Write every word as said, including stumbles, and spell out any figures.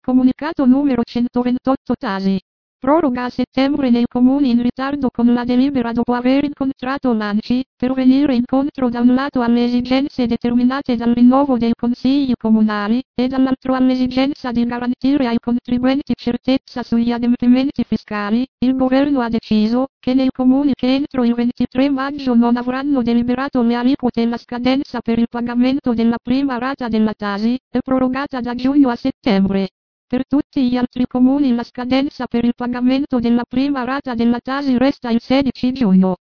Comunicato numero centoventotto Tasi. Proroga a settembre nei comuni in ritardo con la delibera dopo aver incontrato l'ANCI, per venire incontro da un lato alle esigenze determinate dal rinnovo dei consigli comunali, e dall'altro all'esigenza di garantire ai contribuenti certezza sugli adempimenti fiscali, il governo ha deciso che nei comuni che entro il ventitré maggio non avranno deliberato le aliquote la scadenza per il pagamento della prima rata della Tasi, è prorogata da giugno a settembre. Per tutti gli altri comuni la scadenza per il pagamento della prima rata della Tasi resta il sedici giugno.